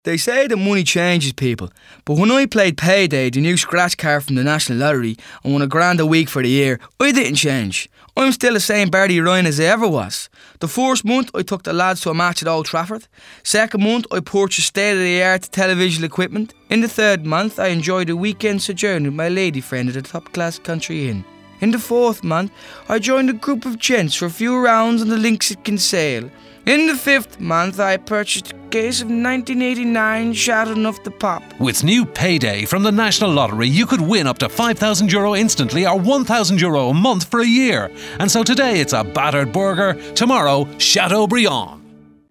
They say that money changes people, but when I played Payday, the new scratch card from the National Lottery, and won £1,000 a week for the year, I didn't change. I'm still the same Barry Ryan as I ever was. The first month I took the lads to a match at Old Trafford. Second month I purchased state-of-the-art television equipment. In the third month I enjoyed a weekend sojourn with my lady friend at a top-class country inn. In the fourth month I joined a group of gents for a few rounds on the links at Kinsale. In the fifth month, I purchased a case of 1989 Shadow Off the Pop. With new Payday from the National Lottery, you could win up to €5,000 instantly or €1,000 a month for a year. And so today it's a battered burger, tomorrow Chateaubriand.